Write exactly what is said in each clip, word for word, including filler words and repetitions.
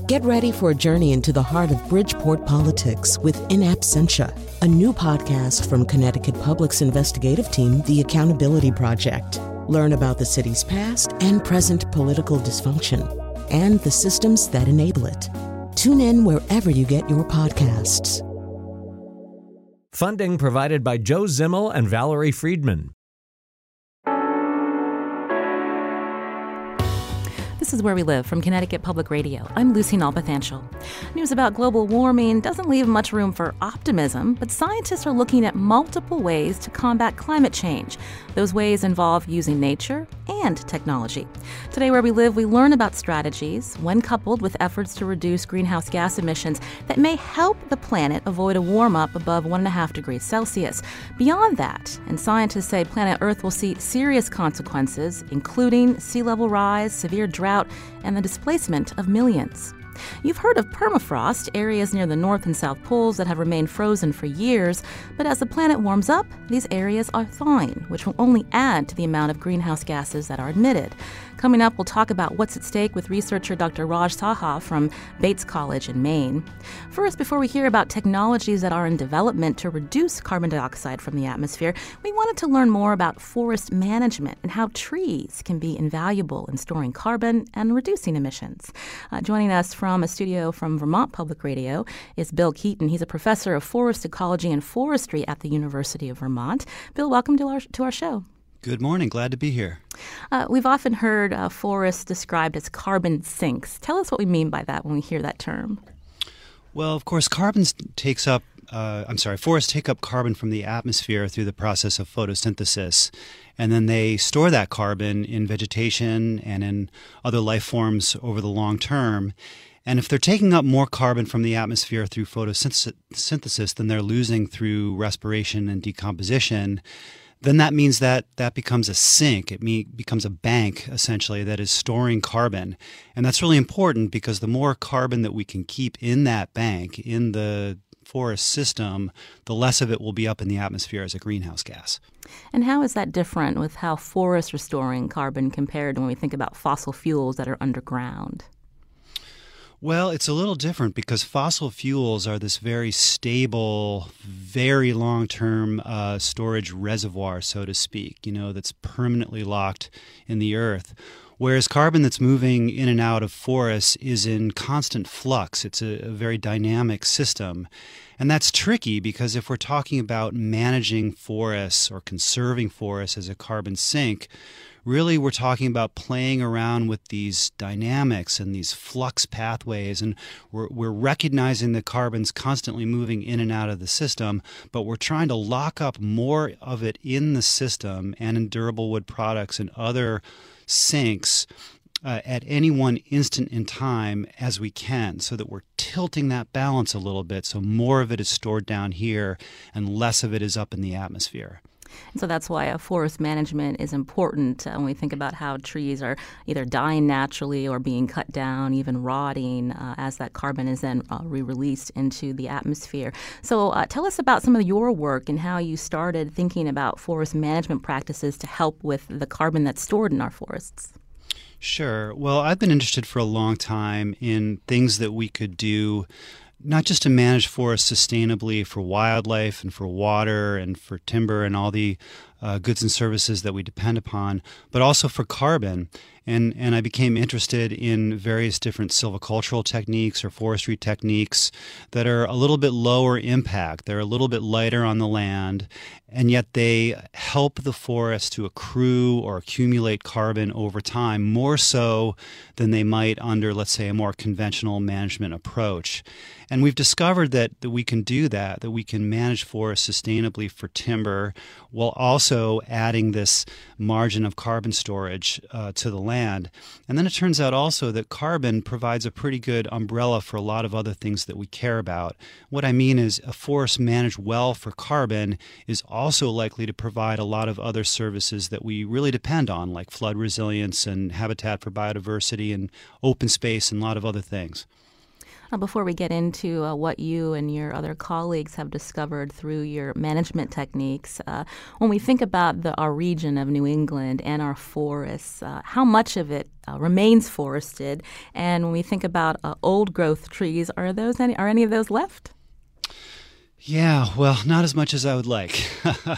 Get ready for a journey into the heart of Bridgeport politics with In Absentia, a new podcast from Connecticut Public's investigative team, The Accountability Project. Learn about the city's past and present political dysfunction and the systems that enable it. Tune in wherever you get your podcasts. Funding provided by Joe Zimmel and Valerie Friedman. This is Where We Live from Connecticut Public Radio. I'm Lucy Nalpathanchel. News about global warming doesn't leave much room for optimism, but scientists are looking at multiple ways to combat climate change. Those ways involve using nature and technology. Today, Where We Live, we learn about strategies, when coupled with efforts to reduce greenhouse gas emissions, that may help the planet avoid a warm-up above one point five degrees Celsius. Beyond that, and scientists say planet Earth will see serious consequences, including sea level rise, severe drought, and the displacement of millions. You've heard of permafrost, areas near the North and South Poles that have remained frozen for years, but as the planet warms up, these areas are thawing, which will only add to the amount of greenhouse gases that are emitted. Coming up, we'll talk about what's at stake with researcher Doctor Raj Saha from Bates College in Maine. First, before we hear about technologies that are in development to reduce carbon dioxide from the atmosphere, we wanted to learn more about forest management and how trees can be invaluable in storing carbon and reducing emissions. Uh, joining us from a studio from Vermont Public Radio is Bill Keeton. He's a professor of forest ecology and forestry at the University of Vermont. Bill, welcome to our, to our show. Good morning. Glad to be here. Uh, we've often heard uh, forests described as carbon sinks. Tell us what we mean by that when we hear that term. Well, of course, carbon takes up, uh, I'm sorry, forests take up carbon from the atmosphere through the process of photosynthesis. And then they store that carbon in vegetation and in other life forms over the long term. And if they're taking up more carbon from the atmosphere through photosynthesis than they're losing through respiration and decomposition, then that means that that becomes a sink. It me- becomes a bank, essentially, that is storing carbon. And that's really important because the more carbon that we can keep in that bank, in the forest system, the less of it will be up in the atmosphere as a greenhouse gas. And how is that different with how forests are storing carbon compared to when we think about fossil fuels that are underground? Well, it's a little different because fossil fuels are this very stable, very long-term uh, storage reservoir, so to speak, you know, that's permanently locked in the earth. Whereas carbon that's moving in and out of forests is in constant flux. It's a, a very dynamic system. And that's tricky because if we're talking about managing forests or conserving forests as a carbon sink, really, we're talking about playing around with these dynamics and these flux pathways, and we're, we're recognizing that carbon's constantly moving in and out of the system, but we're trying to lock up more of it in the system and in durable wood products and other sinks uh, at any one instant in time as we can, so that we're tilting that balance a little bit, so more of it is stored down here and less of it is up in the atmosphere. So that's why uh, forest management is important uh, when we think about how trees are either dying naturally or being cut down, even rotting, uh, as that carbon is then uh, re-released into the atmosphere. So uh, tell us about some of your work and how you started thinking about forest management practices to help with the carbon that's stored in our forests. Sure. Well, I've been interested for a long time in things that we could do not just to manage forests sustainably for wildlife and for water and for timber and all the uh, goods and services that we depend upon, but also for carbon. And, and I became interested in various different silvicultural techniques or forestry techniques that are a little bit lower impact. They're a little bit lighter on the land, and yet they help the forest to accrue or accumulate carbon over time, more so than they might under, let's say, a more conventional management approach. And we've discovered that, that we can do that, that we can manage forests sustainably for timber while also adding this margin of carbon storage uh, to the land. And then it turns out also that carbon provides a pretty good umbrella for a lot of other things that we care about. What I mean is a forest managed well for carbon is also likely to provide a lot of other services that we really depend on, like flood resilience and habitat for biodiversity and open space and a lot of other things. Uh, before we get into uh, what you and your other colleagues have discovered through your management techniques, uh, when we think about the, our region of New England and our forests, uh, how much of it uh, remains forested? And when we think about uh, old growth trees, are those any, are any of those left? Yeah, well, not as much as I would like,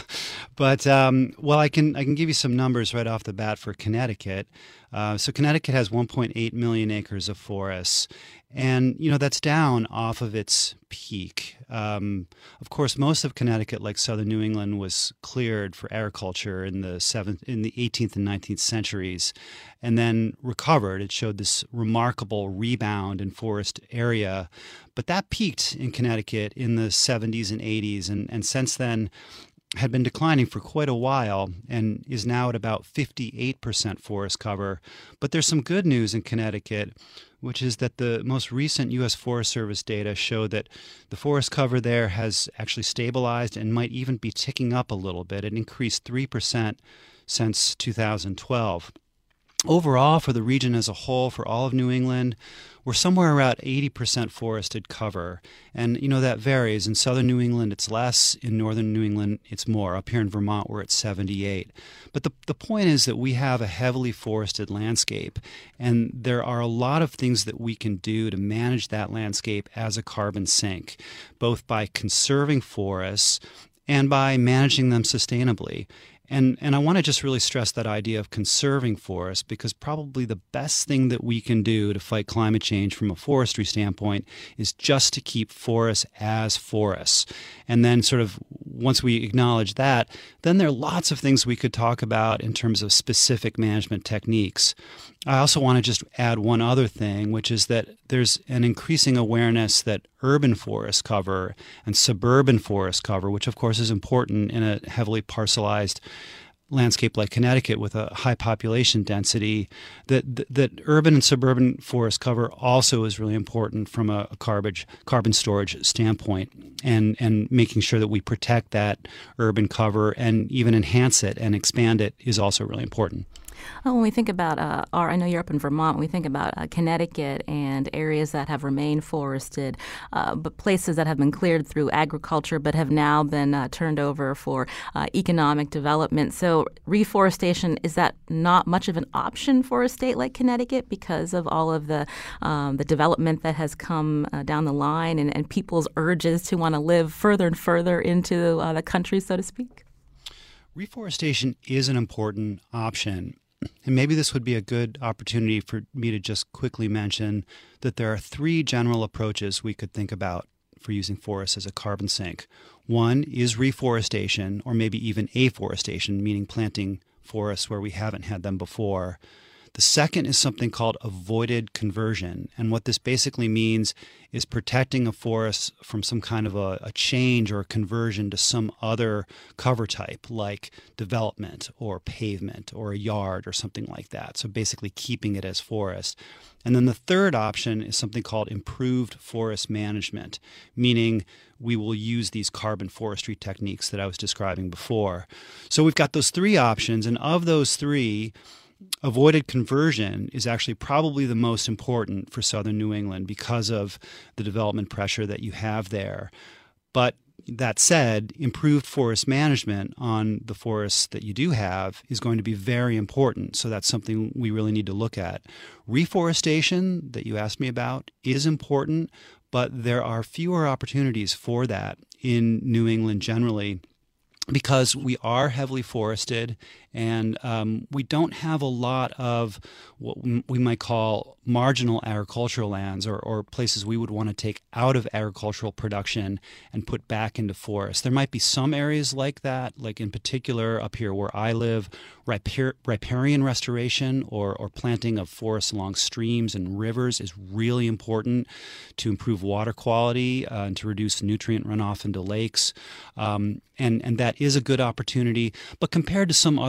but um, well, I can I can give you some numbers right off the bat for Connecticut. Uh, so Connecticut has one point eight million acres of forests, and you know that's down off of its peak. Um, of course, most of Connecticut, like southern New England, was cleared for agriculture in the seventh, in the eighteenth and nineteenth centuries, and then recovered. It showed this remarkable rebound in forest area. But that peaked in Connecticut in the seventies and eighties, and, and since then had been declining for quite a while and is now at about fifty-eight percent forest cover. But there's some good news in Connecticut, which is that the most recent U S Forest Service data show that the forest cover there has actually stabilized and might even be ticking up a little bit. It increased three percent since two thousand twelve. Overall, for the region as a whole, for all of New England, we're somewhere around eighty percent forested cover. And, you know, that varies. In southern New England, it's less. In northern New England, it's more. Up here in Vermont, we're at seventy-eight. But the, the point is that we have a heavily forested landscape, and there are a lot of things that we can do to manage that landscape as a carbon sink, both by conserving forests and by managing them sustainably. And and I want to just really stress that idea of conserving forests, because probably the best thing that we can do to fight climate change from a forestry standpoint is just to keep forests as forests. And then sort of once we acknowledge that, then there are lots of things we could talk about in terms of specific management techniques. I also want to just add one other thing, which is that there's an increasing awareness that urban forest cover and suburban forest cover, which of course is important in a heavily parcelized landscape like Connecticut with a high population density, that, that that urban and suburban forest cover also is really important from a, a carbon carbon storage standpoint, and and making sure that we protect that urban cover and even enhance it and expand it is also really important. Oh, when we think about uh, our, I know you're up in Vermont, when we think about uh, Connecticut and areas that have remained forested, uh, but places that have been cleared through agriculture but have now been uh, turned over for uh, economic development. So reforestation, is that not much of an option for a state like Connecticut because of all of the um, the development that has come uh, down the line and, and people's urges to want to live further and further into uh, the country, so to speak? Reforestation is an important option. And maybe this would be a good opportunity for me to just quickly mention that there are three general approaches we could think about for using forests as a carbon sink. One is reforestation, or maybe even afforestation, meaning planting forests where we haven't had them before. The second is something called avoided conversion. And what this basically means is protecting a forest from some kind of a, a change or a conversion to some other cover type, like development or pavement or a yard or something like that. So basically keeping it as forest. And then the third option is something called improved forest management, meaning we will use these carbon forestry techniques that I was describing before. So we've got those three options, and of those three, avoided conversion is actually probably the most important for southern New England because of the development pressure that you have there. But that said, improved forest management on the forests that you do have is going to be very important. So that's something we really need to look at. Reforestation that you asked me about is important, but there are fewer opportunities for that in New England generally, because we are heavily forested, and um, we don't have a lot of what we might call marginal agricultural lands, or, or places we would want to take out of agricultural production and put back into forests. There might be some areas like that, like in particular up here where I live, ripar- riparian restoration or, or planting of forests along streams and rivers is really important to improve water quality uh, and to reduce nutrient runoff into lakes. Um, and, and that is a good opportunity. But compared to some other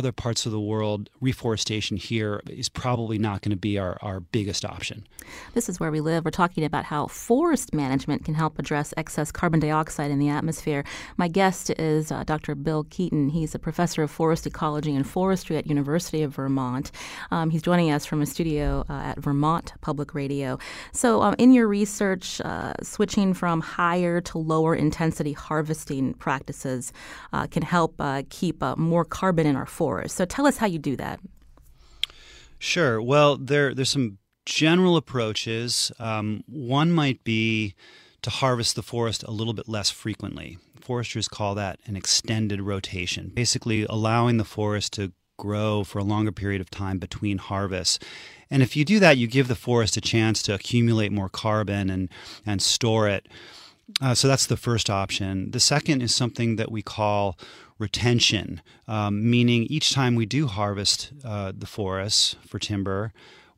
other parts of the world, reforestation here is probably not going to be our, our biggest option. This is Where We Live. We're talking about how forest management can help address excess carbon dioxide in the atmosphere. My guest is uh, Doctor Bill Keeton. He's a professor of forest ecology and forestry at University of Vermont. Um, he's joining us from a studio uh, at Vermont Public Radio. So um, in your research, uh, switching from higher to lower intensity harvesting practices uh, can help uh, keep uh, more carbon in our forests. So tell us how you do that. Sure. Well, there there's some general approaches. Um, one might be to harvest the forest a little bit less frequently. Foresters call that an extended rotation, basically allowing the forest to grow for a longer period of time between harvests. And if you do that, you give the forest a chance to accumulate more carbon and, and store it. Uh, so that's the first option. The second is something that we call retention, um, meaning each time we do harvest uh, the forests for timber,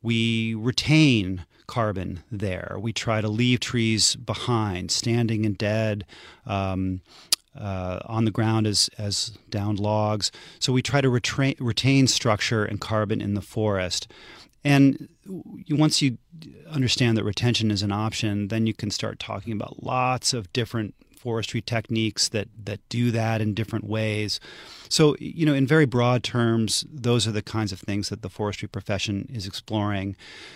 we retain carbon there. We try to leave trees behind, standing and dead, um, uh, on the ground as, as downed logs. So we try to retra- retain structure and carbon in the forest. And once you understand that retention is an option, then you can start talking about lots of different forestry techniques that, that do that in different ways. So, you know, in very broad terms, those are the kinds of things that the forestry profession is exploring.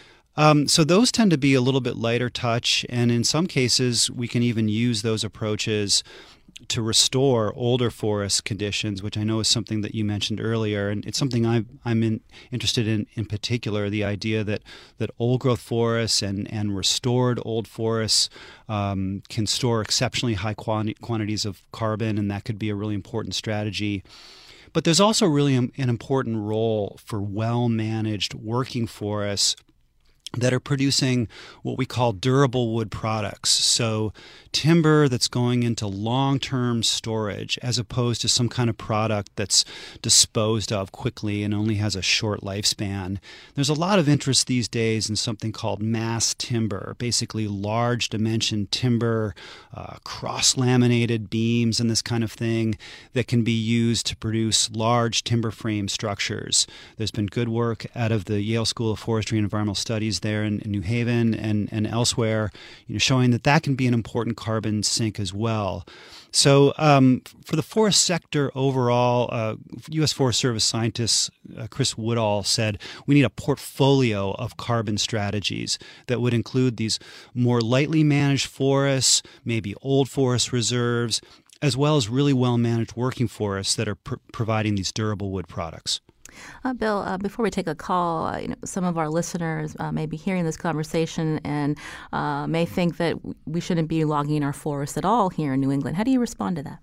Um, so those tend to be a little bit lighter touch, and in some cases, we can even use those approaches to restore older forest conditions, which I know is something that you mentioned earlier, and it's something I'm I'm in, interested in in particular. The idea that that old growth forests and and restored old forests um, can store exceptionally high quanti- quantities of carbon, and that could be a really important strategy. But there's also really an important role for well-managed working forests that are producing what we call durable wood products. So timber that's going into long-term storage as opposed to some kind of product that's disposed of quickly and only has a short lifespan. There's a lot of interest these days in something called mass timber, basically large dimension timber, uh, cross-laminated beams and this kind of thing that can be used to produce large timber frame structures. There's been good work out of the Yale School of Forestry and Environmental Studies there in, in New Haven and, and elsewhere, you know, showing that that can be an important carbon sink as well. So um, for the forest sector overall, uh, U S Forest Service scientist uh, Chris Woodall said we need a portfolio of carbon strategies that would include these more lightly managed forests, maybe old forest reserves, as well as really well-managed working forests that are pr- providing these durable wood products. Uh, Bill, uh, before we take a call, uh, you know, some of our listeners uh, may be hearing this conversation and uh, may think that we shouldn't be logging our forests at all here in New England. How do you respond to that?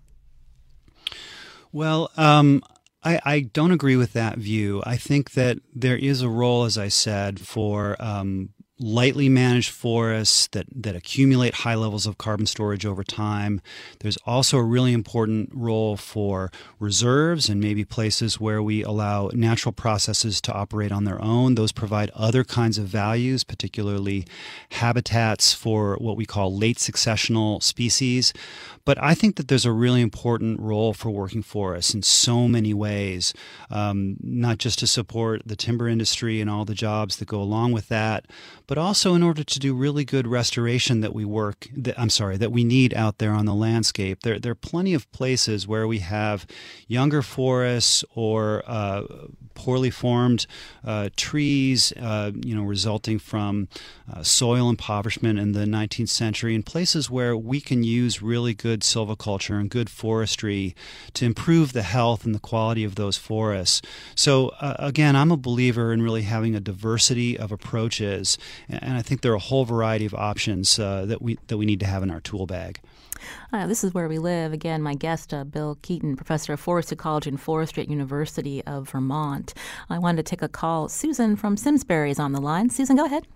Well, um, I, I don't agree with that view. I think that there is a role, as I said, for um, lightly managed forests that, that accumulate high levels of carbon storage over time. There's also a really important role for reserves and maybe places where we allow natural processes to operate on their own. Those provide other kinds of values, particularly habitats for what we call late successional species. But I think that there's a really important role for working forests in so many ways, um, not just to support the timber industry and all the jobs that go along with that, but also in order to do really good restoration that we work, that, I'm sorry, that we need out there on the landscape. There, there are plenty of places where we have younger forests or uh, poorly formed uh, trees, uh, you know, resulting from uh, soil impoverishment in the nineteenth century, and places where we can use really good silviculture and good forestry to improve the health and the quality of those forests. So uh, again, I'm a believer in really having a diversity of approaches, and I think there are a whole variety of options uh, that we that we need to have in our tool bag. Uh, this is Where We Live. Again, my guest, uh, Bill Keeton, professor of forest ecology and forestry at University of Vermont. I wanted to take a call. Susan from Simsbury is on the line. Susan, go ahead.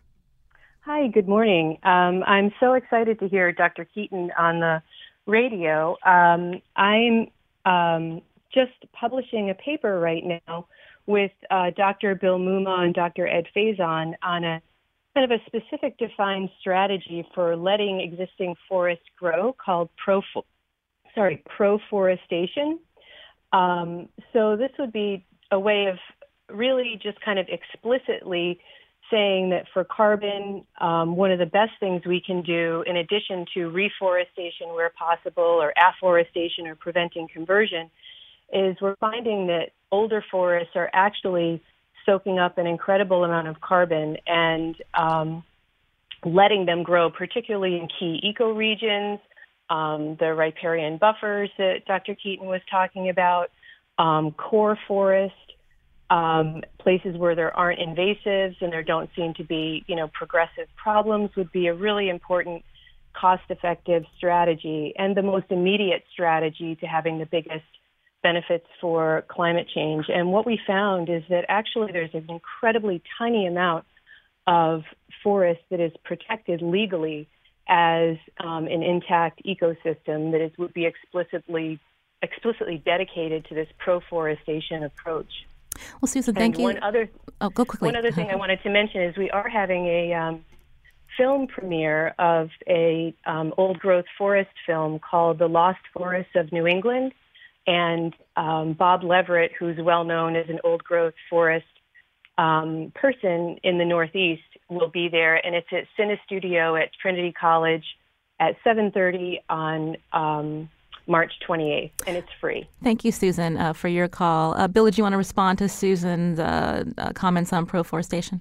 Hi, good morning. Um, I'm so excited to hear Doctor Keeton on the radio. Um, I'm um, just publishing a paper right now with uh, Doctor Bill Muma and Doctor Ed Faison on a kind of a specific defined strategy for letting existing forests grow called pro, sorry, proforestation. Um, so this would be a way of really just kind of explicitly saying that for carbon, um, one of the best things we can do, in addition to reforestation where possible or afforestation or preventing conversion, is we're finding that older forests are actually soaking up an incredible amount of carbon and um, letting them grow, particularly in key ecoregions, um, the riparian buffers that Doctor Keeton was talking about, um, core forest, Um, places where there aren't invasives and there don't seem to be, you know, progressive problems would be a really important cost-effective strategy and the most immediate strategy to having the biggest benefits for climate change. And what we found is that actually there's an incredibly tiny amount of forest that is protected legally as um, an intact ecosystem that is would be explicitly explicitly dedicated to this pro-forestation approach. Well, Susan, and thank you. One other, oh, go quickly. One other thing I wanted to mention is we are having a um, film premiere of a um, old-growth forest film called The Lost Forests of New England. And um, Bob Leverett, who's well known as an old-growth forest um, person in the Northeast, will be there. And it's at Cinestudio at Trinity College at seven thirty on um March twenty-eighth, and it's free. Thank you, Susan, uh, for your call. Uh, Bill, did you want to respond to Susan's uh, uh, comments on proforestation?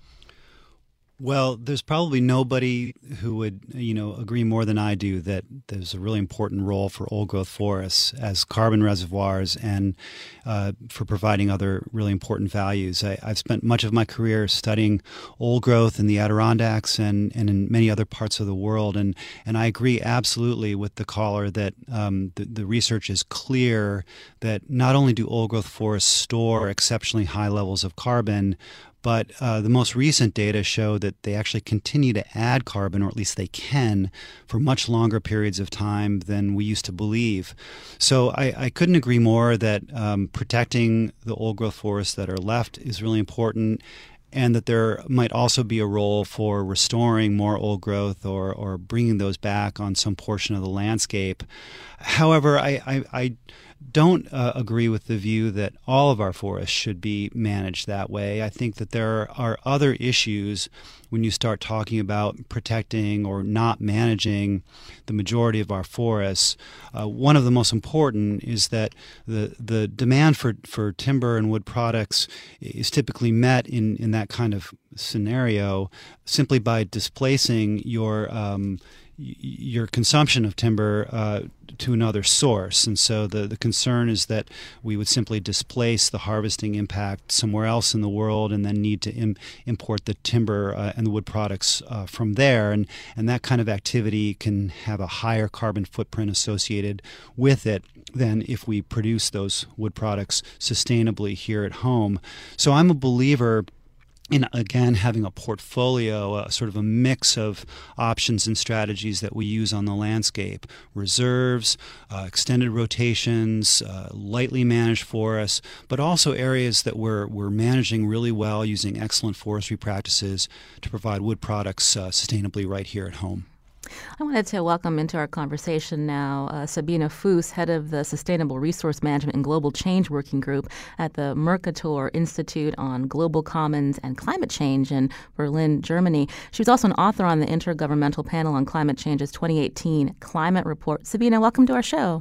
Well, there's probably nobody who would, you know, agree more than I do that there's a really important role for old-growth forests as carbon reservoirs and uh, for providing other really important values. I, I've spent much of my career studying old growth in the Adirondacks and, and in many other parts of the world, and, and I agree absolutely with the caller that um, the, the research is clear that not only do old-growth forests store exceptionally high levels of carbon, but uh, the most recent data show that they actually continue to add carbon, or at least they can, for much longer periods of time than we used to believe. So I, I couldn't agree more that um, protecting the old-growth forests that are left is really important, and that there might also be a role for restoring more old growth or, or bringing those back on some portion of the landscape. However, I, I, I don't uh, agree with the view that all of our forests should be managed that way. I think that there are other issues when you start talking about protecting or not managing the majority of our forests. Uh, one of the most important is that the the demand for, for timber and wood products is typically met in, in that kind of scenario simply by displacing your um, your consumption of timber uh, to another source. And so the, the concern is that we would simply displace the harvesting impact somewhere else in the world and then need to im- import the timber uh, and the wood products uh, from there. And, and that kind of activity can have a higher carbon footprint associated with it than if we produce those wood products sustainably here at home. So I'm a believer in, again, having a portfolio, a sort of a mix of options and strategies that we use on the landscape: reserves, uh, extended rotations, uh, lightly managed forests, but also areas that we're, we're managing really well using excellent forestry practices to provide wood products uh, sustainably right here at home. I wanted to welcome into our conversation now uh, Sabine Fuss, head of the Sustainable Resource Management and Global Change Working Group at the Mercator Institute on Global Commons and Climate Change in Berlin, Germany. She was also an author on the Intergovernmental Panel on Climate Change's twenty eighteen Climate Report. Sabine, welcome to our show.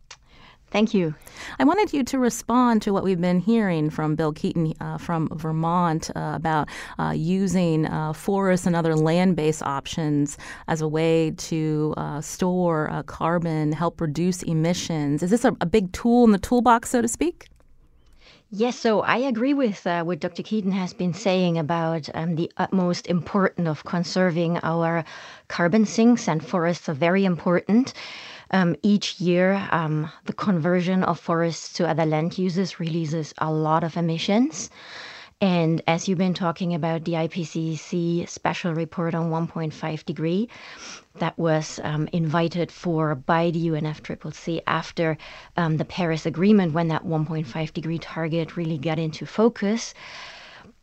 Thank you. I wanted you to respond to what we've been hearing from Bill Keeton uh, from Vermont uh, about uh, using uh, forests and other land-based options as a way to uh, store uh, carbon, help reduce emissions. Is this a, a big tool in the toolbox, so to speak? Yes, so I agree with uh, what Doctor Keeton has been saying about um, the utmost importance of conserving our carbon sinks, and forests are very important. Um, each year, um, the conversion of forests to other land uses releases a lot of emissions. And as you've been talking about the I P C C special report on one point five degree, that was um, invited for by the U N F C C C after um, the Paris Agreement, when that one point five degree target really got into focus.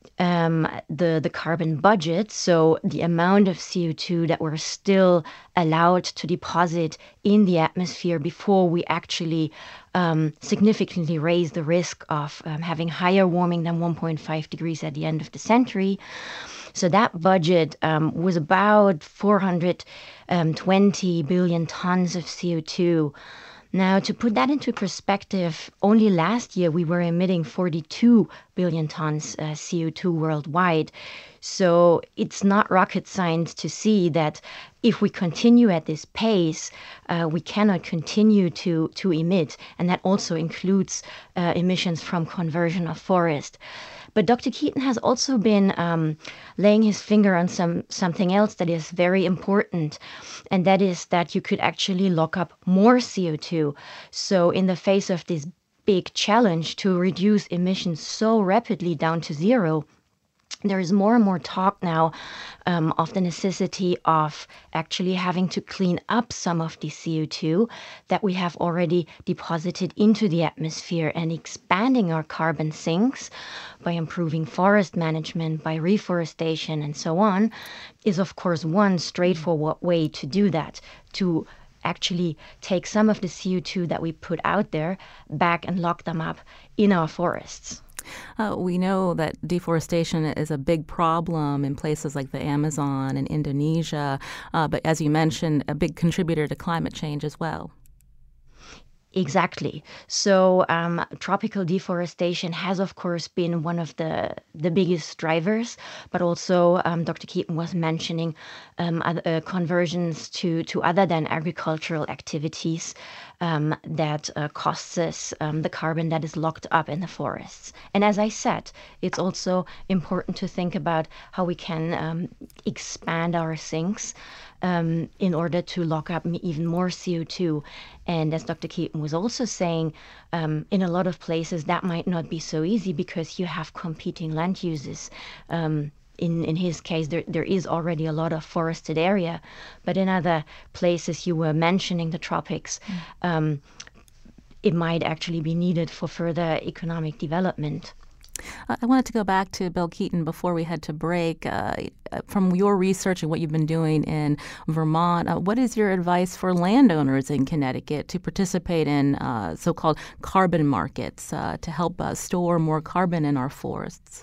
um, the, the carbon budget, so the amount of C O two that we're still allowed to deposit in the atmosphere before we actually um, significantly raise the risk of um, having higher warming than one point five degrees at the end of the century. So that budget um, was about four hundred twenty billion tons of C O two. Now, to put that into perspective, only last year we were emitting forty-two billion tons uh, C O two worldwide. So it's not rocket science to see that if we continue at this pace, uh, we cannot continue to, to emit. And that also includes uh, emissions from conversion of forest. But Doctor Keeton has also been um, laying his finger on some something else that is very important, and that is that you could actually lock up more C O two. So in the face of this big challenge to reduce emissions so rapidly down to zero, there is more and more talk now um, of the necessity of actually having to clean up some of the C O two that we have already deposited into the atmosphere, and expanding our carbon sinks by improving forest management, by reforestation, and so on, is of course one straightforward way to do that, to actually take some of the C O two that we put out there back and lock them up in our forests. Uh, we know that deforestation is a big problem in places like the Amazon and Indonesia, uh, but as you mentioned, a big contributor to climate change as well. Exactly. So um, tropical deforestation has, of course, been one of the, the biggest drivers, but also um, Doctor Keeton was mentioning um, other, uh, conversions to, to other than agricultural activities um, that uh, costs us um, the carbon that is locked up in the forests. And as I said, it's also important to think about how we can um, expand our sinks Um, in order to lock up even more C O two. And as Doctor Keeton was also saying, um, in a lot of places that might not be so easy because you have competing land uses. Um, in, in his case, there, there is already a lot of forested area, but in other places, you were mentioning the tropics, mm. um, it might actually be needed for further economic development. I wanted to go back to Bill Keeton before we head to break. Uh, from your research and what you've been doing in Vermont, uh, what is your advice for landowners in Connecticut to participate in uh, so-called carbon markets uh, to help uh, store more carbon in our forests?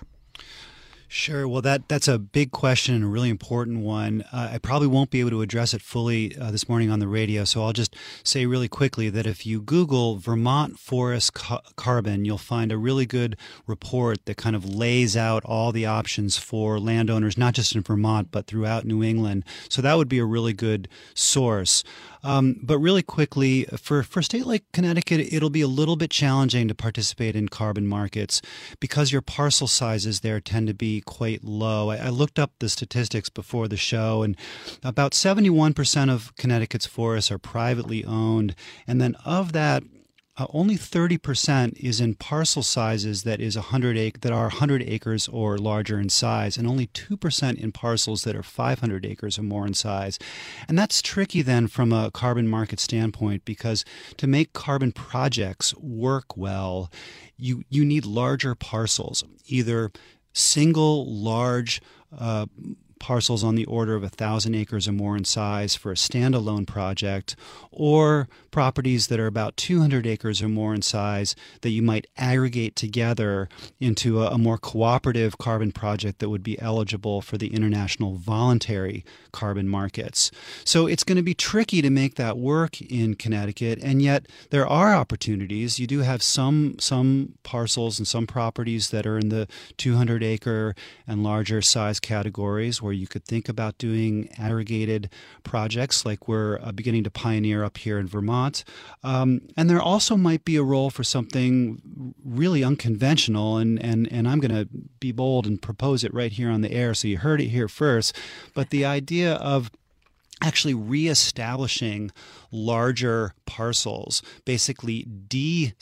Sure. Well, that that's a big question and a really important one. Uh, I probably won't be able to address it fully uh, this morning on the radio, so I'll just say really quickly that if you Google Vermont forest ca- carbon, you'll find a really good report that kind of lays out all the options for landowners, not just in Vermont, but throughout New England. So that would be a really good source. Um, but really quickly, for, for a state like Connecticut, it'll be a little bit challenging to participate in carbon markets because your parcel sizes there tend to be quite low. I, I looked up the statistics before the show, and about seventy-one percent of Connecticut's forests are privately owned. And then of that, Uh, only thirty percent is in parcel sizes that is one hundred ac- that are one hundred acres or larger in size, and only two percent in parcels that are five hundred acres or more in size. And that's tricky then from a carbon market standpoint, because to make carbon projects work well, you, you need larger parcels, either single large uh, parcels on the order of one thousand acres or more in size for a standalone project, or properties that are about two hundred acres or more in size that you might aggregate together into a, a more cooperative carbon project that would be eligible for the international voluntary carbon markets. So it's going to be tricky to make that work in Connecticut, and yet there are opportunities. You do have some some parcels and some properties that are in the two hundred acre and larger size categories where you could think about doing aggregated projects like we're uh, beginning to pioneer up here in Vermont. Um, and there also might be a role for something really unconventional, and, and, and I'm going to be bold and propose it right here on the air, so you heard it here first. But the idea of actually reestablishing larger parcels, basically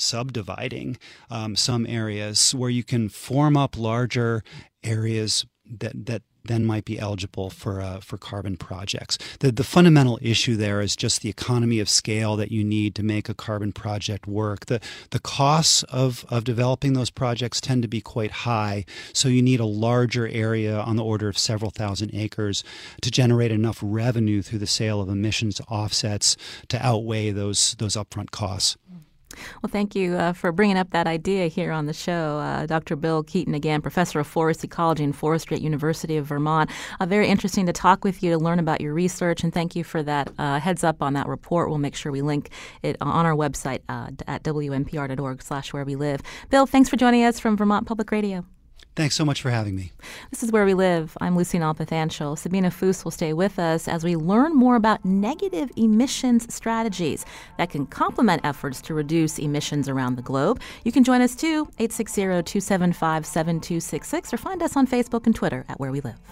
de-subdividing um, some areas where you can form up larger areas that that then might be eligible for uh, for carbon projects. The the fundamental issue there is just the economy of scale that you need to make a carbon project work. The the costs of, of developing those projects tend to be quite high, so you need a larger area on the order of several thousand acres to generate enough revenue through the sale of emissions offsets to outweigh those those upfront costs. Well, thank you uh, for bringing up that idea here on the show. Uh, Doctor Bill Keeton, again, professor of forest ecology and forestry at University of Vermont. Uh, very interesting to talk with you, to learn about your research, and thank you for that uh, heads up on that report. We'll make sure we link it on our website uh, at w n p r dot org slash where we live. Bill, thanks for joining us from Vermont Public Radio. Thanks so much for having me. This is Where We Live. I'm Lucy Nalpathanchel. Sabina Foose will stay with us as we learn more about negative emissions strategies that can complement efforts to reduce emissions around the globe. You can join us too, eight six zero, two seven five, seven two six six, or find us on Facebook and Twitter at Where We Live.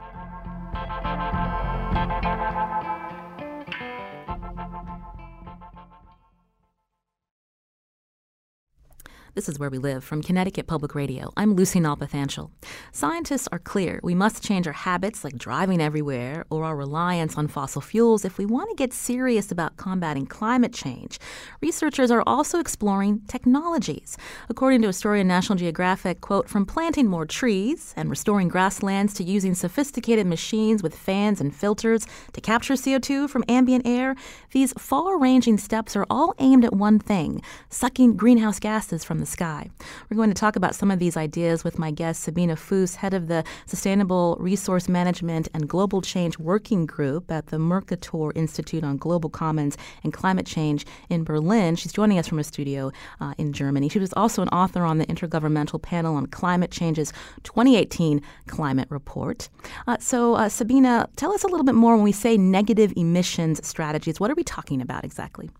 This is Where We Live from Connecticut Public Radio. I'm Lucy Nalpathanchel. Scientists are clear. We must change our habits like driving everywhere or our reliance on fossil fuels if we want to get serious about combating climate change. Researchers are also exploring technologies. According to a story in National Geographic, quote, from planting more trees and restoring grasslands to using sophisticated machines with fans and filters to capture C O two from ambient air, these far-ranging steps are all aimed at one thing, sucking greenhouse gases from the sky. We're going to talk about some of these ideas with my guest, Sabina Foose, head of the Sustainable Resource Management and Global Change Working Group at the Mercator Institute on Global Commons and Climate Change in Berlin. She's joining us from a studio uh, in Germany. She was also an author on the Intergovernmental Panel on Climate Change's twenty eighteen Climate Report. Uh, so, uh, Sabina, tell us a little bit more when we say negative emissions strategies. What are we talking about exactly?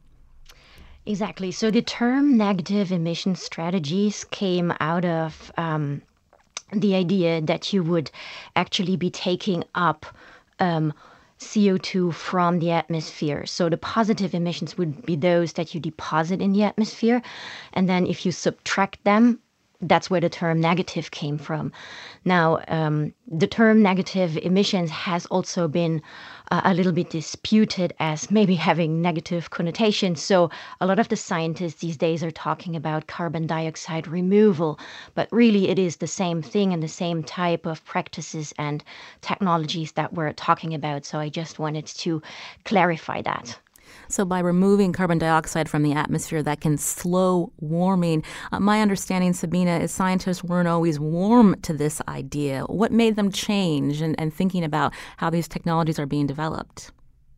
Exactly. So the term negative emission strategies came out of um, the idea that you would actually be taking up um, C O two from the atmosphere. So the positive emissions would be those that you deposit in the atmosphere. And then if you subtract them, that's where the term negative came from. Now, um, the term negative emissions has also been uh, a little bit disputed as maybe having negative connotations. So a lot of the scientists these days are talking about carbon dioxide removal, but really it is the same thing and the same type of practices and technologies that we're talking about. So I just wanted to clarify that. So by removing carbon dioxide from the atmosphere, that can slow warming. Uh, my understanding, Sabina, is scientists weren't always warm to this idea. What made them change and, and thinking about how these technologies are being developed?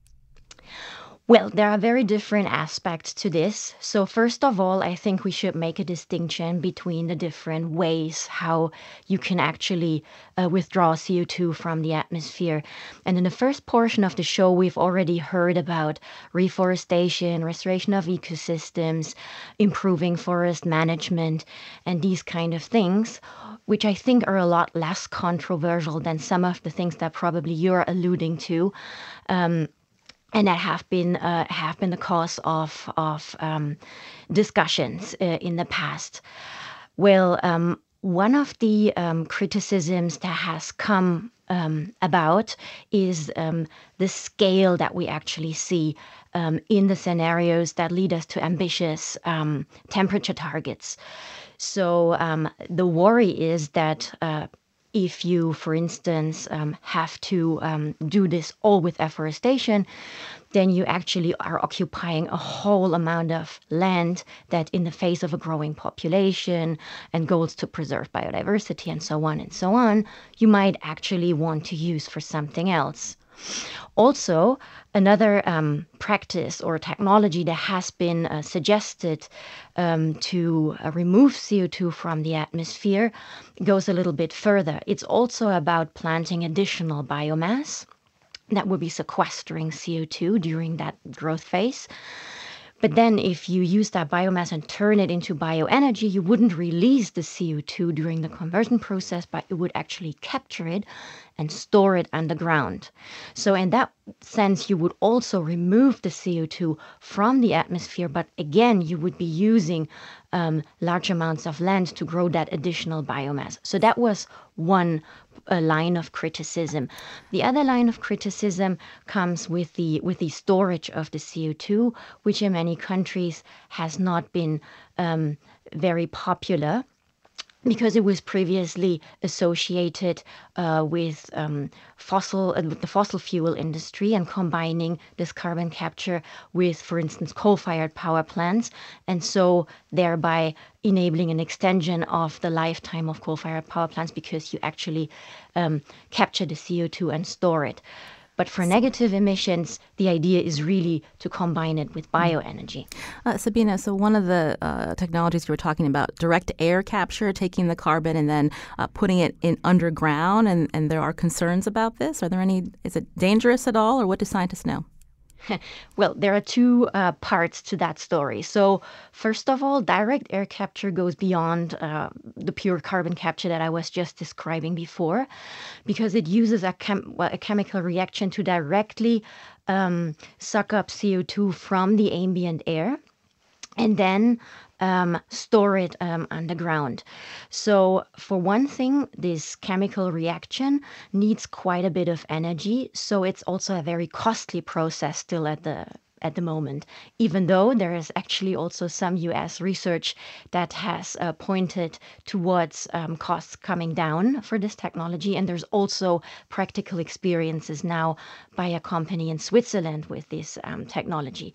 Well, there are very different aspects to this. So first of all, I think we should make a distinction between the different ways how you can actually uh, withdraw C O two from the atmosphere. And in the first portion of the show, we've already heard about reforestation, restoration of ecosystems, improving forest management, and these kind of things, which I think are a lot less controversial than some of the things that probably you're alluding to. Um, And that have been uh, have been the cause of of um, discussions uh, in the past. Well, um, one of the um, criticisms that has come um, about is um, the scale that we actually see um, in the scenarios that lead us to ambitious um, temperature targets. So um, the worry is that uh, if you, for instance, um, have to um, do this all with afforestation, then you actually are occupying a whole amount of land that in the face of a growing population and goals to preserve biodiversity and so on and so on, you might actually want to use for something else. Also, another um, practice or technology that has been uh, suggested um, to uh, remove C O two from the atmosphere goes a little bit further. It's also about planting additional biomass that would be sequestering C O two during that growth phase. But then if you use that biomass and turn it into bioenergy, you wouldn't release the C O two during the conversion process, but it would actually capture it and store it underground. So, and that sense, you would also remove the C O two from the atmosphere, but again, you would be using um, large amounts of land to grow that additional biomass. So that was one uh, line of criticism. The other line of criticism comes with the with the storage of the C O two, which in many countries has not been um, very popular, because it was previously associated uh, with um, fossil, uh, with the fossil fuel industry, and combining this carbon capture with, for instance, coal-fired power plants, and so thereby enabling an extension of the lifetime of coal-fired power plants, because you actually um, capture the C O two and store it. But for negative emissions, the idea is really to combine it with bioenergy. Uh, Sabine, so one of the uh, technologies you were talking about, direct air capture, taking the carbon and then uh, putting it in underground, and, and there are concerns about this. Are there any, is it dangerous at all, or what do scientists know? Well, there are two uh, parts to that story. So first of all, direct air capture goes beyond uh, the pure carbon capture that I was just describing before, because it uses a, chem- well, a chemical reaction to directly um, suck up C O two from the ambient air and then um, store it um, underground. So for one thing, this chemical reaction needs quite a bit of energy. So it's also a very costly process still at the at the moment, even though there is actually also some U S research that has uh, pointed towards um, costs coming down for this technology. And there's also practical experiences now by a company in Switzerland with this um, technology.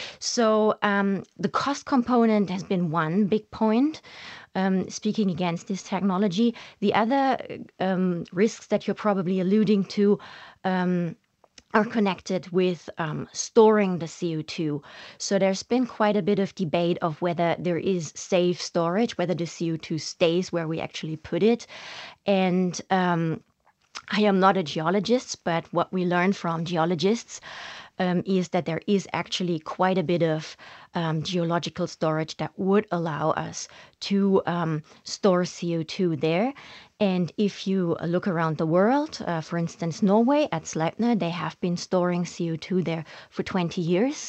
So um, the cost component has been one big point. Um, speaking against this technology. The other um, risks that you're probably alluding to um, are connected with um, storing the C O two. So there's been quite a bit of debate of whether there is safe storage, whether the C O two stays where we actually put it. And um, I am not a geologist, but what we learn from geologists um, is that there is actually quite a bit of um, geological storage that would allow us to um, store C O two there. And if you look around the world, uh, for instance, Norway at Sleipner, they have been storing C O two there for twenty years.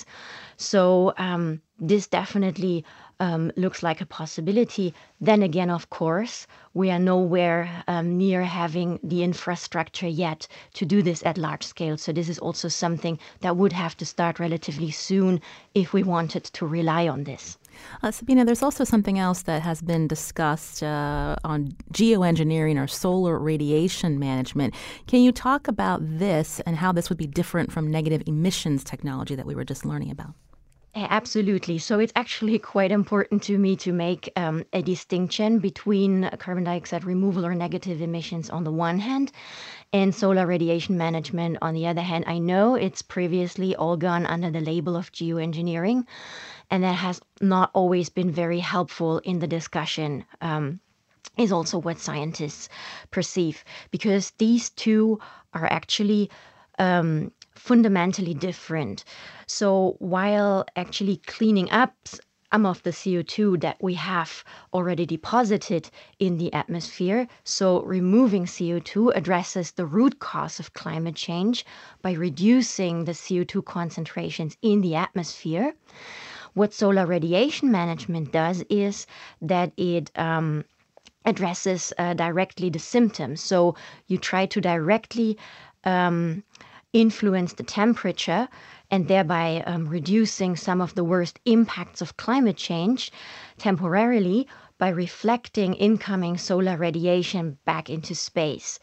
So um, this definitely um, looks like a possibility. Then again, of course, we are nowhere um, near having the infrastructure yet to do this at large scale. So this is also something that would have to start relatively soon if we wanted to rely on this. Uh, Sabine, there's also something else that has been discussed uh, on geoengineering or solar radiation management. Can you talk about this and how this would be different from negative emissions technology that we were just learning about? Absolutely. So it's actually quite important to me to make um, a distinction between carbon dioxide removal or negative emissions on the one hand and solar radiation management on the other hand. I know it's previously all gone under the label of geoengineering, and that has not always been very helpful in the discussion. Um, is also what scientists perceive, because these two are actually um, fundamentally different. So while actually cleaning up some of the C O two that we have already deposited in the atmosphere, so removing C O two addresses the root cause of climate change by reducing the C O two concentrations in the atmosphere. What solar radiation management does is that it um, addresses uh, directly the symptoms. So you try to directly um, influence the temperature and thereby um, reducing some of the worst impacts of climate change temporarily by reflecting incoming solar radiation back into space.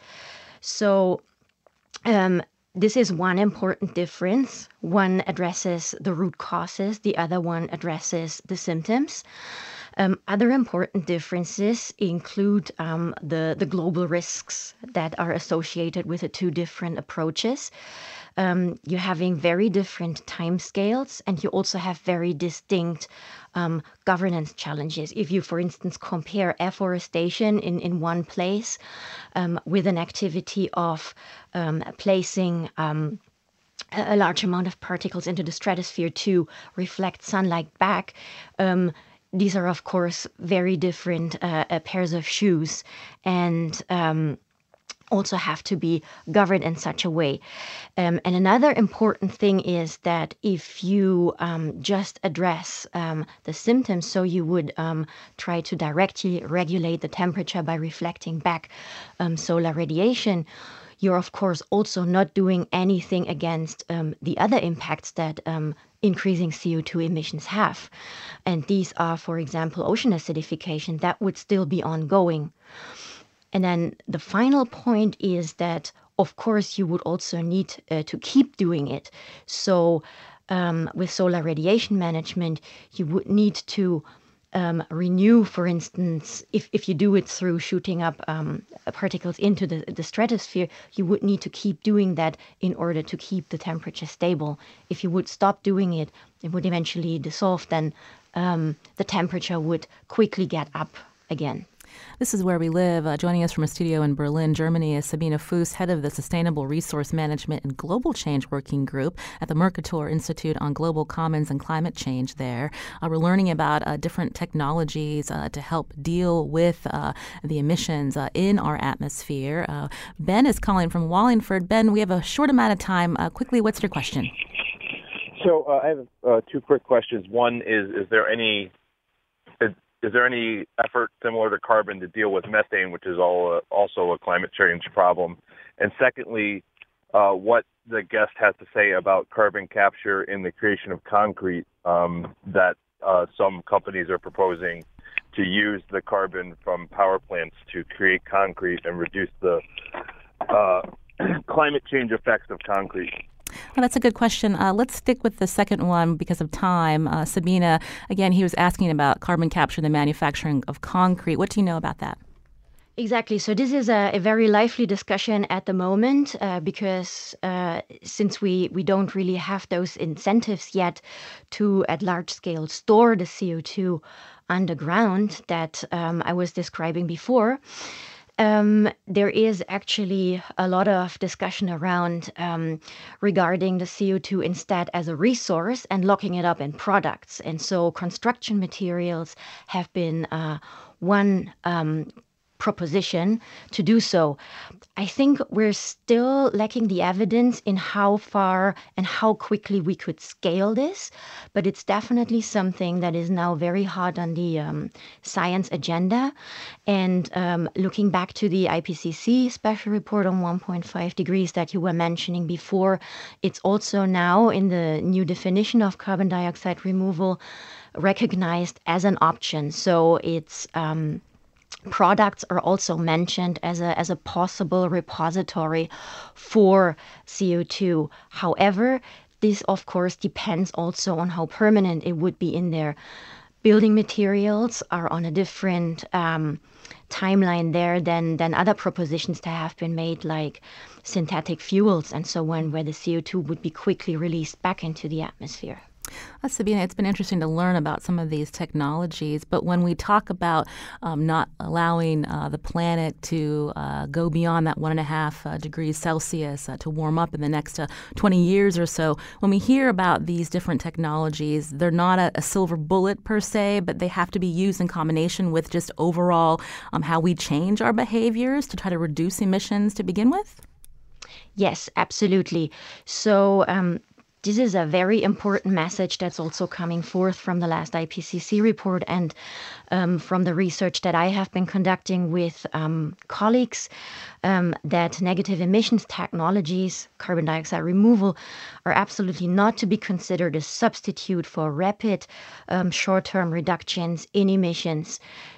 So um, this is one important difference. One addresses the root causes, the other one addresses the symptoms. Um, other important differences include um, the, the global risks that are associated with the two different approaches. Um, you're having very different timescales, and you also have very distinct um, governance challenges. If you, for instance, compare afforestation in, in one place um, with an activity of um, placing um, a large amount of particles into the stratosphere to reflect sunlight back, um, these are, of course, very different uh, uh, pairs of shoes. And um, also have to be governed in such a way. Um, and another important thing is that if you um, just address um, the symptoms, so you would um, try to directly regulate the temperature by reflecting back um, solar radiation, you're of course also not doing anything against um, the other impacts that um, increasing C O two emissions have. And these are, for example, ocean acidification. That would still be ongoing. And then the final point is that, of course, you would also need uh, to keep doing it. So um, with solar radiation management, you would need to um, renew, for instance, if, if you do it through shooting up um, particles into the, the stratosphere, you would need to keep doing that in order to keep the temperature stable. If you would stop doing it, it would eventually dissolve, then um, the temperature would quickly get up again. This is Where We Live. Uh, joining us from a studio in Berlin, Germany, is Sabine Fuss, head of the Sustainable Resource Management and Global Change Working Group at the Mercator Institute on Global Commons and Climate Change there. Uh, we're learning about uh, different technologies uh, to help deal with uh, the emissions uh, in our atmosphere. Uh, Ben is calling from Wallingford. Ben, we have a short amount of time. Uh, quickly, what's your question? So uh, I have uh, two quick questions. One is, is there any... Is, Is there any effort similar to carbon to deal with methane, which is all, uh, also a climate change problem? And secondly, uh, what the guest has to say about carbon capture in the creation of concrete um, that uh, some companies are proposing to use the carbon from power plants to create concrete and reduce the uh, climate change effects of concrete. Well, that's a good question. Uh, let's stick with the second one because of time. Uh, Sabine, again, he was asking about carbon capture and the manufacturing of concrete. What do you know about that? Exactly. So this is a, a very lively discussion at the moment uh, because uh, since we, we don't really have those incentives yet to, at large scale, store the C O two underground that um, I was describing before, Um, there is actually a lot of discussion around um, regarding the C O two instead as a resource and locking it up in products. And so construction materials have been uh, one um, proposition to do so. I think we're still lacking the evidence in how far and how quickly we could scale this, but it's definitely something that is now very hot on the um, science agenda. And um, looking back to the I P C C special report on one point five degrees that you were mentioning before, it's also now in the new definition of carbon dioxide removal recognized as an option. So it's um, products are also mentioned as a as a possible repository for C O two. However, this of course depends also on how permanent it would be in there. Building materials are on a different um, timeline there than than other propositions that have been made, like synthetic fuels and so on, where the C O two would be quickly released back into the atmosphere. Uh, Sabine, it's been interesting to learn about some of these technologies, but when we talk about um, not allowing uh, the planet to uh, go beyond that one and a half uh, degrees Celsius uh, to warm up in the next uh, twenty years or so, when we hear about these different technologies, they're not a, a silver bullet per se, but they have to be used in combination with just overall um, how we change our behaviors to try to reduce emissions to begin with? Yes, absolutely. So um, this is a very important message that's also coming forth from the last I P C C report and um, from the research that I have been conducting with um, colleagues, um, that negative emissions technologies, carbon dioxide removal, are absolutely not to be considered a substitute for rapid um, short-term reductions in emissions.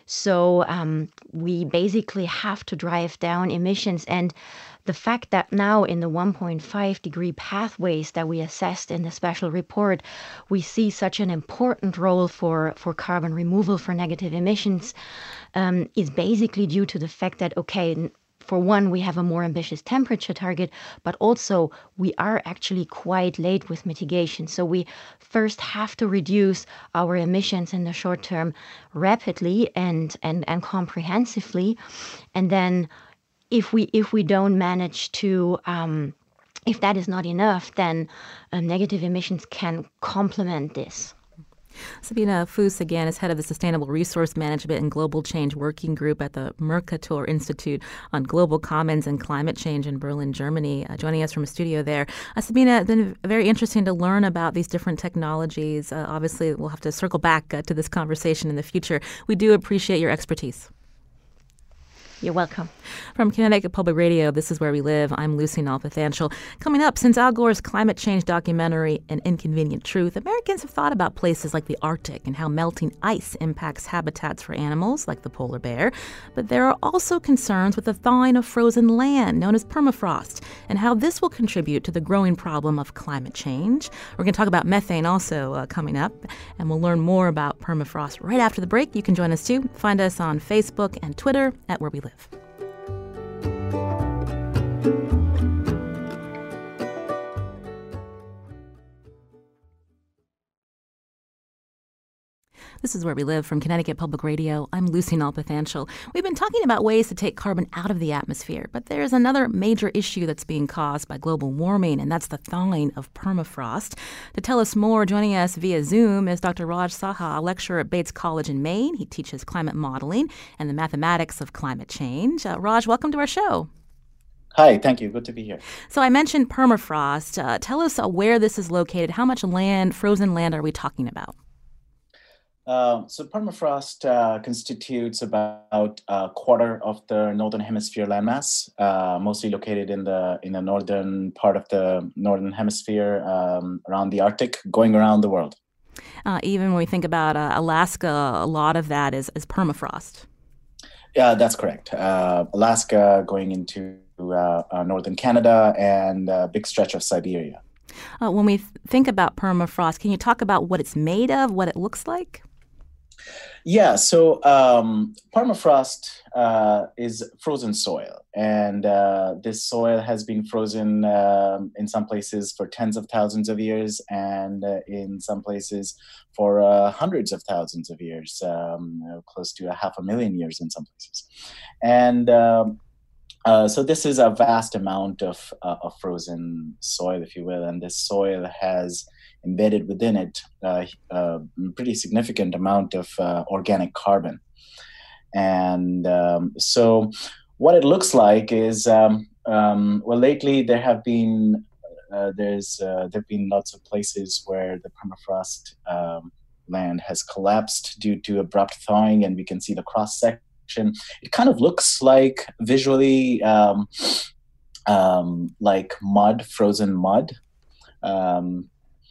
So um, we basically have to drive down emissions. And the fact that now in the one point five degree pathways that we assessed in the special report, we see such an important role for, for carbon removal for negative emissions um, is basically due to the fact that, okay, for one, we have a more ambitious temperature target, but also we are actually quite late with mitigation. So we first have to reduce our emissions in the short term rapidly and, and, and comprehensively. And then if we if we don't manage to, um, if that is not enough, then uh, negative emissions can complement this. Sabina Foose, again, is head of the Sustainable Resource Management and Global Change Working Group at the Mercator Institute on Global Commons and Climate Change in Berlin, Germany, uh, joining us from a studio there. Uh, Sabina, it's been very interesting to learn about these different technologies. Uh, obviously, we'll have to circle back uh, to this conversation in the future. We do appreciate your expertise. You're welcome. From Connecticut Public Radio, this is Where We Live. I'm Lucy Nalpathanchel. Coming up, since Al Gore's climate change documentary, An Inconvenient Truth, Americans have thought about places like the Arctic and how melting ice impacts habitats for animals like the polar bear. But there are also concerns with the thawing of frozen land, known as permafrost, and how this will contribute to the growing problem of climate change. We're going to talk about methane also uh, coming up, and we'll learn more about permafrost right after the break. You can join us too. Find us on Facebook and Twitter at Where We Live. This is Where We Live from Connecticut Public Radio. I'm Lucy Nalpathanchel. We've been talking about ways to take carbon out of the atmosphere, but there's another major issue that's being caused by global warming, and that's the thawing of permafrost. To tell us more, joining us via Zoom is Doctor Raj Saha, a lecturer at Bates College in Maine. He teaches climate modeling and the mathematics of climate change. Uh, Raj, welcome to our show. Hi, thank you. Good to be here. So I mentioned permafrost. Uh, tell us uh, where this is located. How much land, frozen land, are we talking about? Uh, so permafrost uh, constitutes about a quarter of the northern hemisphere landmass, uh, mostly located in the in the northern part of the northern hemisphere, um, around the Arctic, going around the world. Uh, even when we think about uh, Alaska, a lot of that is, is permafrost. Yeah, that's correct. Uh, Alaska going into uh, uh, northern Canada and a big stretch of Siberia. Uh, when we th- think about permafrost, can you talk about what it's made of, what it looks like? Yeah, so um, permafrost uh, is frozen soil, and uh, this soil has been frozen um, in some places for tens of thousands of years, and uh, in some places for uh, hundreds of thousands of years, um, you know, close to a half a million years in some places. And um, uh, so this is a vast amount of, uh, of frozen soil, if you will, and this soil has embedded within it uh, a pretty significant amount of uh, organic carbon. And um, so what it looks like is, um, um, well, lately there have been, uh, there's, uh, there have been lots of places where the permafrost um, land has collapsed due to abrupt thawing, and we can see the cross section. It kind of looks like visually um, um, like mud, frozen mud. Um,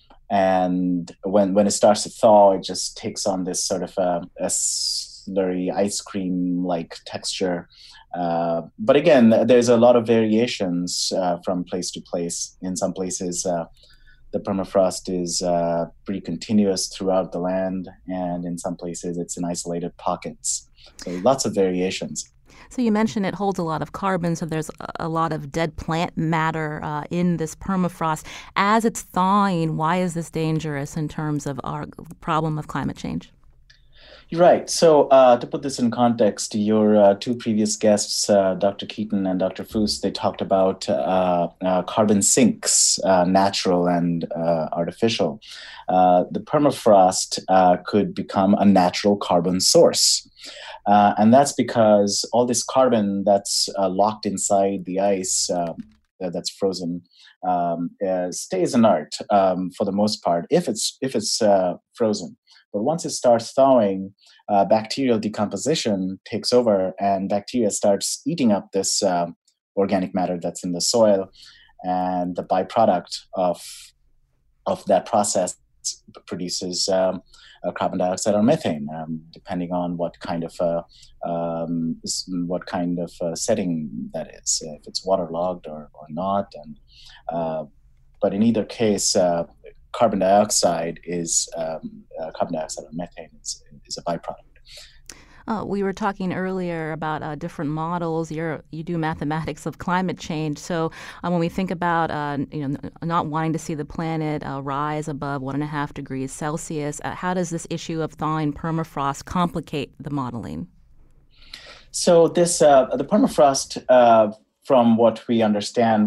And when, when it starts to thaw, it just takes on this sort of a, a slurry ice cream-like texture. Uh, but again, there's a lot of variations uh, from place to place. In some places, uh, the permafrost is uh, pretty continuous throughout the land, and in some places, it's in isolated pockets. So lots of variations. So you mentioned it holds a lot of carbon, so there's a lot of dead plant matter uh, in this permafrost. As it's thawing, why is this dangerous in terms of our problem of climate change? You're right. So uh, to put this in context, your uh, two previous guests, uh, Doctor Keeton and Doctor Foose, they talked about uh, uh, carbon sinks, uh, natural and uh, artificial. Uh, the permafrost uh, could become a natural carbon source. Uh, and that's because all this carbon that's uh, locked inside the ice uh, that's frozen um, uh, stays inert um, for the most part, if it's, if it's uh, frozen. But once it starts thawing, uh, bacterial decomposition takes over, and bacteria starts eating up this uh, organic matter that's in the soil, and the byproduct of of that process produces um, uh, carbon dioxide or methane, um, depending on what kind of uh, um, what kind of uh, setting that is, if it's waterlogged or or not. And uh, but in either case, uh, carbon dioxide is um, uh, carbon dioxide or methane is, is a byproduct. Uh, we were talking earlier about uh, different models. You're, you do mathematics of climate change. So um, when we think about uh, you know, not wanting to see the planet uh, rise above one and a half degrees Celsius, uh, how does this issue of thawing permafrost complicate the modeling? So this uh, the permafrost, uh, from what we understand, would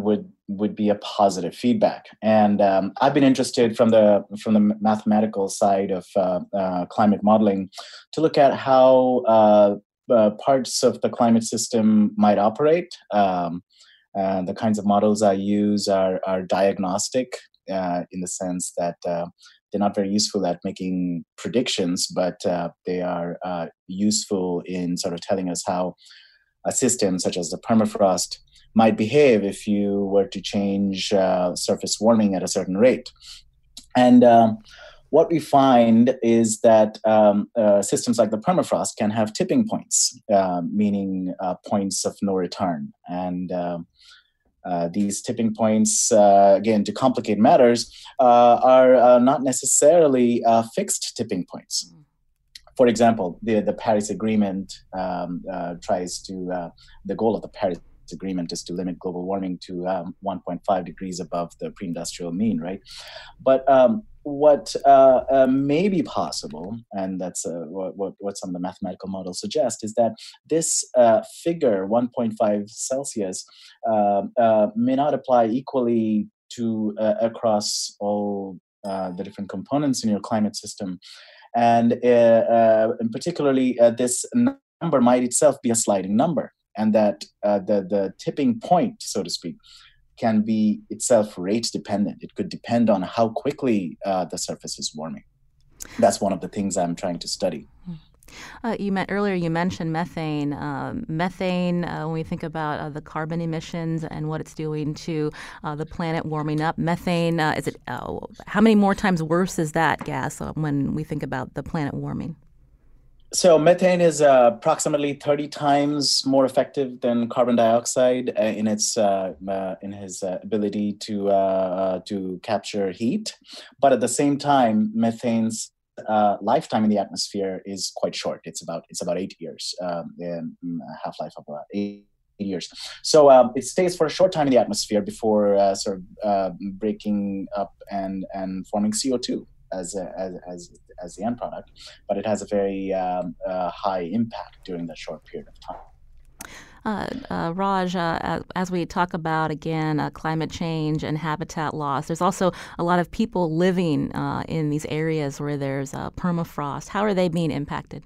would be a positive feedback. And um, I've been interested from the from the mathematical side of uh, uh, climate modeling to look at how uh, uh, parts of the climate system might operate. Um, and the kinds of models I use are, are diagnostic uh, in the sense that uh, they're not very useful at making predictions, but uh, they are uh, useful in sort of telling us how a system such as the permafrost might behave if you were to change uh, surface warming at a certain rate. And um, what we find is that um, uh, systems like the permafrost can have tipping points, uh, meaning uh, points of no return. And uh, uh, these tipping points, uh, again, to complicate matters, uh, are uh, not necessarily uh, fixed tipping points. For example, the, the Paris Agreement um, uh, tries to, uh, the goal of the Paris Agreement is to limit global warming to um, one point five degrees above the pre-industrial mean, right? But um, what uh, uh, may be possible, and that's uh, what, what some of the mathematical models suggest, is that this uh, figure, one point five Celsius, uh, uh, may not apply equally to uh, across all uh, the different components in your climate system. And uh, uh, and particularly, uh, this number might itself be a sliding number, and that uh, the, the tipping point, so to speak, can be itself rate dependent. It could depend on how quickly uh, the surface is warming. That's one of the things I'm trying to study. Uh, you met, earlier you mentioned methane. Um, methane, uh, when we think about uh, the carbon emissions and what it's doing to uh, the planet warming up, methane, uh, is it? Uh, how many more times worse is that gas uh, when we think about the planet warming? So methane is uh, approximately thirty times more effective than carbon dioxide uh, in its uh, uh, in his uh, ability to uh, to capture heat. But at the same time, methane's uh, lifetime in the atmosphere is quite short. It's about it's about eight years, um, half-life of about eight years. So um, it stays for a short time in the atmosphere before uh, sort of uh, breaking up and and forming C O two. As, a, as as as the end product, but it has a very um, uh, high impact during that short period of time. Uh, uh, Raj, uh, as we talk about, again, uh, climate change and habitat loss, there's also a lot of people living uh, in these areas where there's uh, permafrost. How are they being impacted?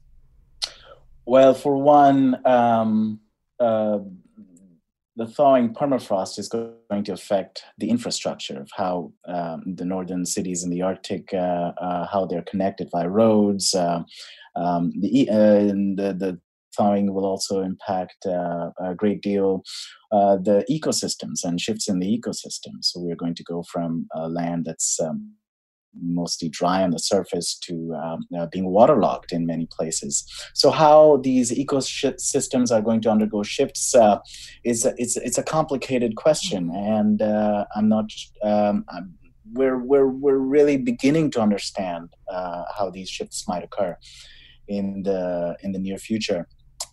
Well, for one, um, uh, the thawing permafrost is going to affect the infrastructure of how um, the northern cities in the Arctic, uh, uh, how they're connected by roads. Uh, um, the, uh, the the thawing will also impact uh, a great deal uh, the ecosystems and shifts in the ecosystem. So we're going to go from a land that's um, mostly dry on the surface to um, uh, being waterlogged in many places. So how these ecosystems are going to undergo shifts uh, is a, it's it's a complicated question, and uh, I'm not. Um, I'm, we're we're we're really beginning to understand uh, how these shifts might occur in the in the near future.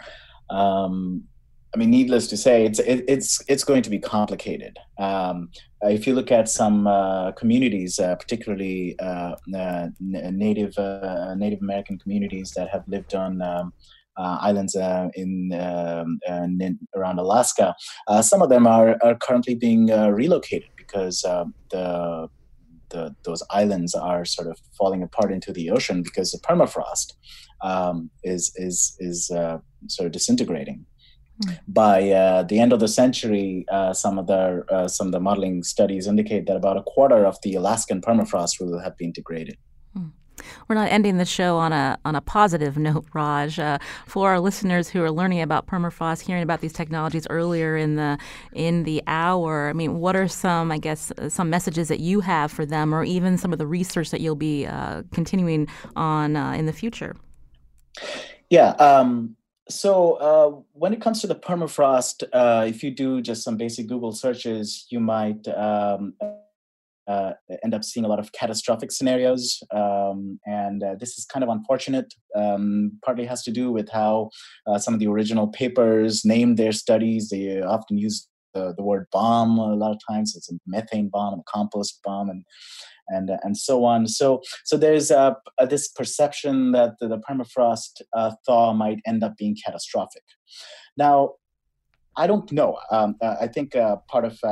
Um, I mean, needless to say, it's it, it's it's going to be complicated. Um, if you look at some uh, communities, uh, particularly uh, uh, Native uh, Native American communities that have lived on um, uh, islands uh, in, um, uh, in around Alaska, uh, some of them are are currently being uh, relocated because uh, the the those islands are sort of falling apart into the ocean because the permafrost um, is is is uh, sort of disintegrating. By uh, the end of the century, uh, some of the uh, some of the modeling studies indicate that about a quarter of the Alaskan permafrost will have been degraded. Hmm. We're not ending the show on a on a positive note, Raj. Uh, for our listeners who are learning about permafrost, hearing about these technologies earlier in the in the hour, I mean, what are some, I guess, some messages that you have for them, or even some of the research that you'll be uh, continuing on uh, in the future? Yeah. Um, So uh, when it comes to the permafrost, uh, if you do just some basic Google searches, you might um, uh, end up seeing a lot of catastrophic scenarios. Um, and uh, this is kind of unfortunate. Um, partly has to do with how uh, some of the original papers named their studies. They often use the, the word bomb a lot of times. It's a methane bomb, a compost bomb, and and uh, and so on. So so there's uh, uh, this perception that the, the permafrost uh, thaw might end up being catastrophic. Now, I don't know. Um, uh, I think uh, part of uh,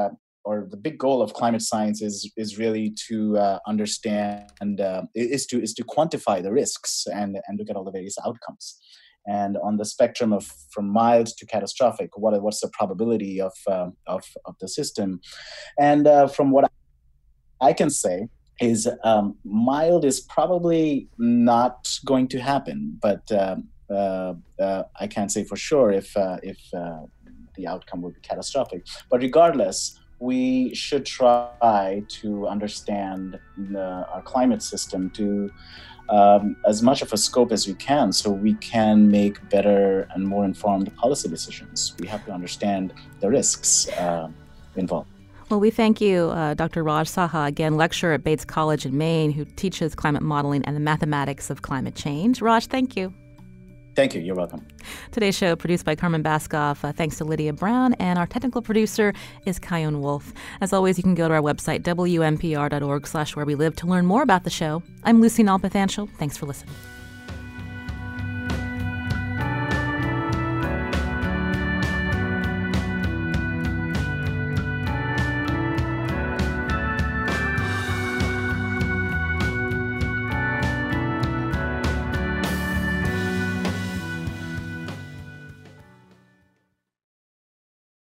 or the big goal of climate science is is really to uh, understand and uh, is to is to quantify the risks and and look at all the various outcomes. And on the spectrum of from mild to catastrophic, what what's the probability of uh, of of the system? And uh, from what I can say is um, mild is probably not going to happen, but uh, uh, uh, I can't say for sure if uh, if uh, the outcome would be catastrophic. But regardless, we should try to understand the, our climate system to um, as much of a scope as we can, so we can make better and more informed policy decisions. We have to understand the risks uh, involved. Well, we thank you, uh, Doctor Raj Saha, again, lecturer at Bates College in Maine, who teaches climate modeling and the mathematics of climate change. Raj, thank you. Thank you. You're welcome. Today's show produced by Carmen Baskoff. Uh, thanks to Lydia Brown. And our technical producer is Kyone Wolf. As always, you can go to our website, W M P R dot org slash where we live to learn more about the show. I'm Lucy Nalpathanchel. Thanks for listening.